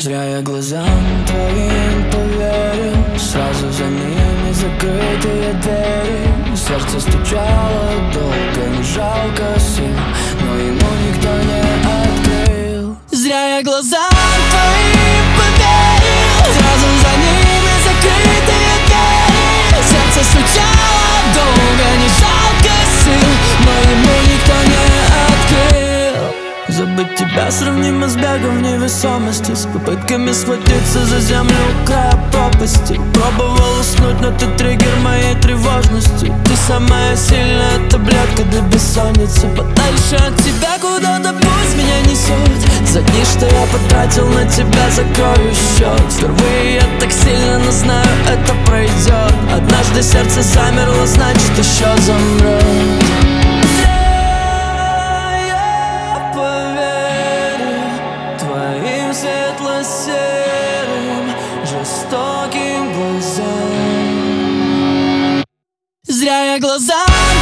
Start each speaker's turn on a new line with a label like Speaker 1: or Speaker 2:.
Speaker 1: Зря я глазам твоим поверил, сразу за ними закрытые двери. Сердце стучало долго, не жалко сил, но ему никто не открыл. Зря я глазам твоим поверил, сразу за ними закрытые двери. Сердце стучало долго, не жалко сил, но ему никто не открыл. Забыть тебя сравнимо с бегом в невесомости, с попытками схватиться за землю у края пропасти. Пробовал уснуть, но ты триггер моей тревожности. Ты самая сильная таблетка для бессонницы. Подальше от тебя куда-то пусть меня несет. За дни, что я потратил на тебя, закрою счет. Впервые я так сильно, но знаю, это пройдет. Однажды сердце замерло, значит еще замрет. Светло-серым, жестоким глазам. Зря я глазам